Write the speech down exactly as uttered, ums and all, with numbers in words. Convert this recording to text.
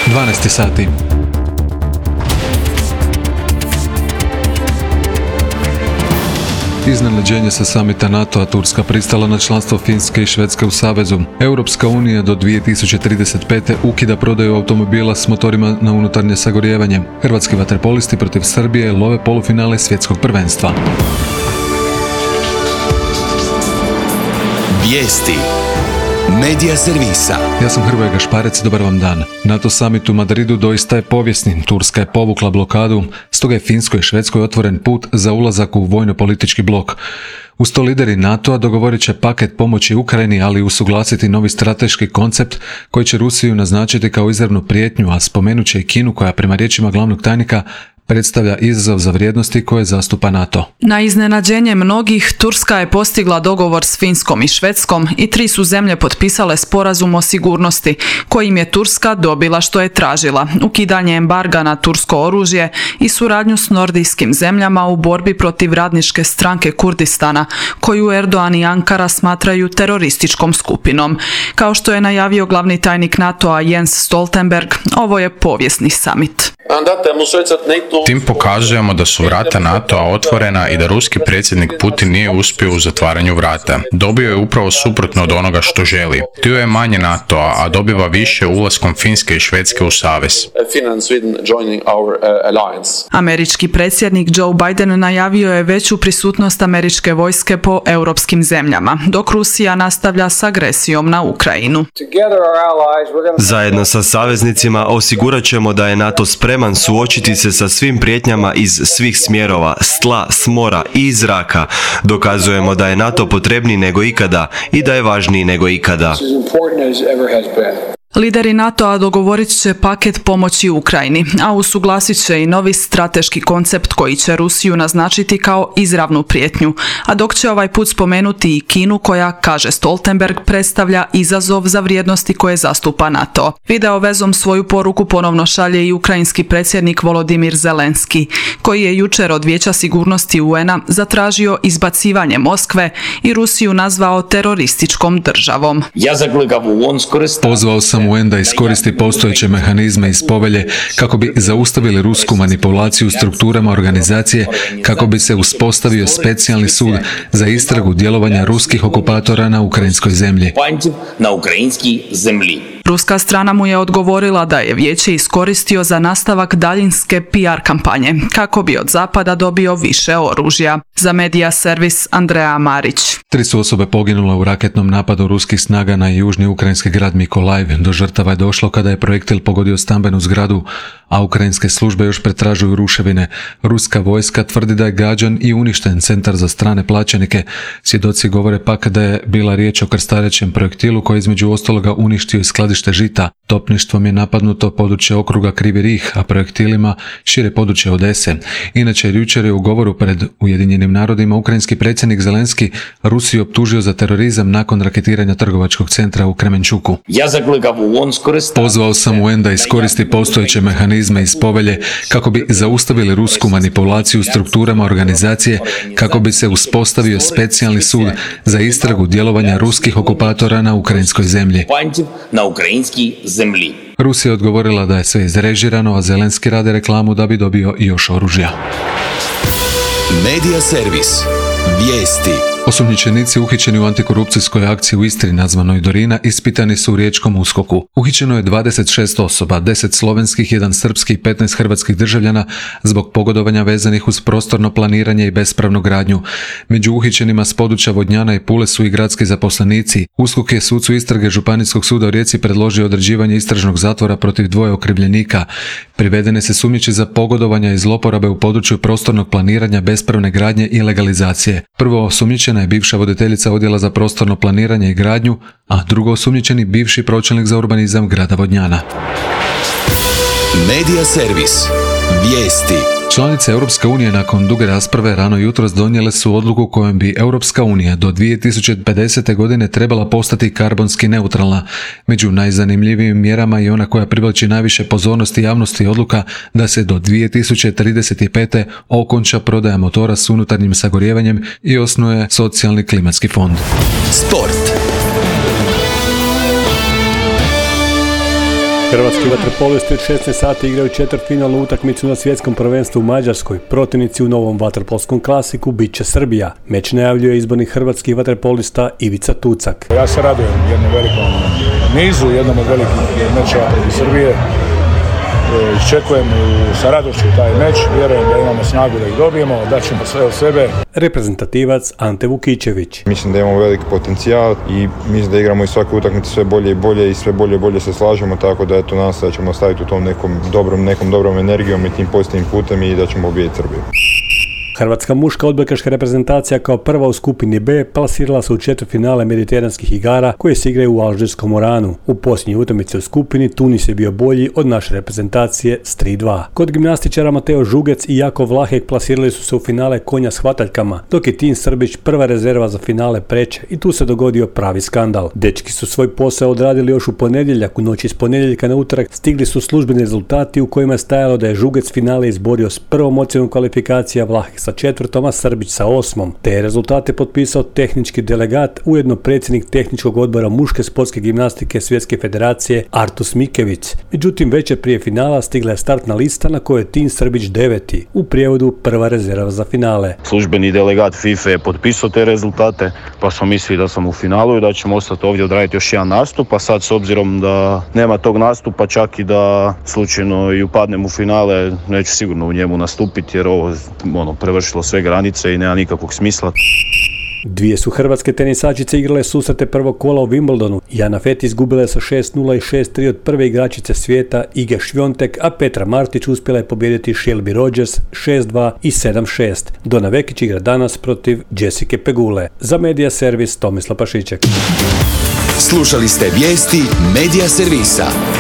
dvanaest sati. Iznenađenje sa samita NATO-a, Turska pristala na članstvo Finske i Švedske u savezu. Europska unija do dvije tisuće trideset pete ukida prodaju automobila s motorima na unutarnje sagorijevanje. Hrvatski vaterpolisti protiv Srbije love polufinale svjetskog prvenstva. Vijesti Medija servisa. Ja sam Hrvoje Gašparec, dobar vam dan. NATO summit u Madridu doista je povijesni. Turska je povukla blokadu, stoga je Finskoj i Švedskoj otvoren put za ulazak u vojno-politički blok. Uz to lideri NATO-a dogovorit će paket pomoći Ukrajini, ali i usuglasiti novi strateški koncept koji će Rusiju naznačiti kao izravnu prijetnju, a spomenut će i Kinu koja prema riječima glavnog tajnika predstavlja izazov za vrijednosti koje zastupa NATO. Na iznenađenje mnogih, Turska je postigla dogovor s Finskom i Švedskom i tri su zemlje potpisale sporazum o sigurnosti, kojim je Turska dobila što je tražila, ukidanje embarga na tursko oružje i suradnju s nordijskim zemljama u borbi protiv radničke stranke Kurdistana, koju Erdogan i Ankara smatraju terorističkom skupinom. Kao što je najavio glavni tajnik NATO-a Jens Stoltenberg, ovo je povijesni summit. Tim pokazujemo da su vrata NATO-a otvorena i da ruski predsjednik Putin nije uspio u zatvaranju vrata. Dobio je upravo suprotno od onoga što želi. Htio je manje NATO-a, a dobiva više ulaskom Finske i Švedske u savez. Američki predsjednik Joe Biden najavio je veću prisutnost američke vojske po europskim zemljama, dok Rusija nastavlja s agresijom na Ukrajinu. Zajedno sa saveznicima osigurat ćemo da je NATO spreman suočiti se sa svim prijetnjama iz svih smjerova, s tla, s mora i iz zraka. Dokazujemo da je NATO potrebniji nego ikada i da je važniji nego ikada. Lideri NATO-a dogovorit će paket pomoći Ukrajini, a usuglasit će i novi strateški koncept koji će Rusiju naznačiti kao izravnu prijetnju, a dok će ovaj put spomenuti i Kinu koja, kaže Stoltenberg, predstavlja izazov za vrijednosti koje zastupa NATO. Video vezom svoju poruku ponovno šalje i ukrajinski predsjednik Volodimir Zelenski, koji je jučer od Vijeća sigurnosti U N-a zatražio izbacivanje Moskve i Rusiju nazvao terorističkom državom. Pozvao sam U N da iskoristi postojeće mehanizme iz povelje kako bi zaustavili rusku manipulaciju strukturama organizacije, kako bi se uspostavio specijalni sud za istragu djelovanja ruskih okupatora na ukrajinskoj zemlji. Ruska strana mu je odgovorila da je vijeće iskoristio za nastavak daljinske P R kampanje, kako bi od zapada dobio više oružja. Za Medija servis Andreja Marić. Tri su osobe poginule u raketnom napadu ruskih snaga na južni ukrajinski grad Mikolajiv. Do žrtava je došlo kada je projektil pogodio stambenu zgradu, a ukrajinske službe još pretražuju ruševine. Ruska vojska tvrdi da je gađan i uništen centar za strane plaćenike. Svjedoci govore pak da je bila riječ o krstarećem projektilu koji između ostaloga uništio i skladište žita. Topništvom je napadnuto područje okruga Krivi Rih, a projektilima šire područje Odese. Inače, jučer je u govoru pred Ujedinjenim narodima ukrajinski predsjednik Zelenski Rusiju optužio za terorizam nakon raketiranja trgovačkog centra u Kremenčuku. Pozvao sam U N da iskoristi postojeće mehanizme iz povelje kako bi zaustavili rusku manipulaciju strukturama organizacije, kako bi se uspostavio specijalni sud za istragu djelovanja ruskih okupatora na ukrajinskoj zemlji. Rusija je odgovorila da je sve izrežirano, a Zelenski rade reklamu da bi dobio još oružja. Medija servis. Vijesti. Osumnjičenici uhićeni u antikorupcijskoj akciji u Istri nazvanoj Dorina ispitani su u riječkom USKOK-u. Uhićeno je dvadeset šest osoba, deset slovenskih, jedan srpski i petnaest hrvatskih državljana zbog pogodovanja vezanih uz prostorno planiranje i bespravnu gradnju. Među uhićenima s područja Vodnjana i Pule su i gradski zaposlenici. USKOK je sucu istrage Županijskog suda u Rijeci predložio određivanje istražnog zatvora protiv dvoje okrivljenika. Privedene se sumnjiči za pogodovanja i zloporabe u području prostornog planiranja, bespravne gradnje i legalizacije. Prvo osumnjičena je bivša voditeljica odjela za prostorno planiranje i gradnju, a drugo osumnjičeni bivši pročelnik za urbanizam grada Vodnjana. Medija servis. Vijesti. Članice Europske unije nakon duge rasprave rano jutros donijele su odluku kojom bi Europska unija do dvije tisuće pedesete godine trebala postati karbonski neutralna. Među najzanimljivijim mjerama i ona koja privlači najviše pozornosti javnosti odluka da se do dvije tisuće trideset pete okonča prodaja motora s unutarnjim sagorijevanjem i osnuje socijalni klimatski fond. Sport. Hrvatski vaterpolisti od šesnaest sati igraju četvrtfinalnu utakmicu na svjetskom prvenstvu u Mađarskoj. Protivnici u novom vaterpolskom klasiku bit će Srbija. Meč najavljuje izborni hrvatski vaterpolista Ivica Tucak. Ja se radujem jednom velikom nizu, jednom od velikih mečeva protiv Srbije. Iščekujem sa radošću taj meč, vjerujem da imamo snagu da ih dobijemo, da ćemo sve od sebe. Reprezentativac Ante Vukićević. Mislim da imamo veliki potencijal i mislim da igramo i svaku utakmicu sve bolje i bolje i sve bolje i bolje se slažemo, tako da eto nas da ćemo staviti u tom nekom dobrom, nekom dobrom energijom i tim pozitivnim putem i da ćemo obijeti Srbiju. Hrvatska muška odbojkaška reprezentacija kao prva u skupini B plasirala se u četvrtfinale mediteranskih igara koje se igraju u alžirskom Oranu. U posljednjoj utakmici u skupini Tunis je bio bolji od naše reprezentacije s tri dva. Kod gimnastičara Mateo Žugec i Jakov Vlahek plasirali su se u finale konja s hvataljkama, dok je Tin Srbić prva rezerva za finale preče i tu se dogodio pravi skandal. Dečki su svoj posao odradili još u ponedjeljak, u noći s ponedjeljka na utorak stigli su službeni rezultati u kojima je stajalo da je Žugec finale izborio s prvom ocjenom kvalifikacija, Vlahek sa četvrtom, a Srbić sa osmom. Te rezultate potpisao tehnički delegat, ujedno predsjednik tehničkog odbora muške sportske gimnastike Svjetske federacije Artus Mikević. Međutim, večer prije finala stigla je startna lista na kojoj je Tin Srbić deveti, u prijevodu prva rezerva za finale. Službeni delegat FIFA je potpisao te rezultate, pa smo mislili da sam u finalu i da ćemo ostati ovdje odraditi još jedan nastup, a sad s obzirom da nema tog nastupa, čak i da slučajno i upadnem u finale, neću sigurno u njemu nastupiti jer ovo ono, prevršilo sve granice i nema nikakvog smisla. Dvije su hrvatske tenisačice igrale susrete prvog kola u Wimbledonu. Jana Feti izgubila je sa šest nula i šest tri od prve igračice svijeta Ige Švjontek, a Petra Martić uspjela je pobijediti Shelby Rogers šest dva i sedam šest. Dona Vekić igra danas protiv Jessike Pegule. Za Medija Servis Tomislav Pašiček. Slušali ste vijesti Medija Servisa.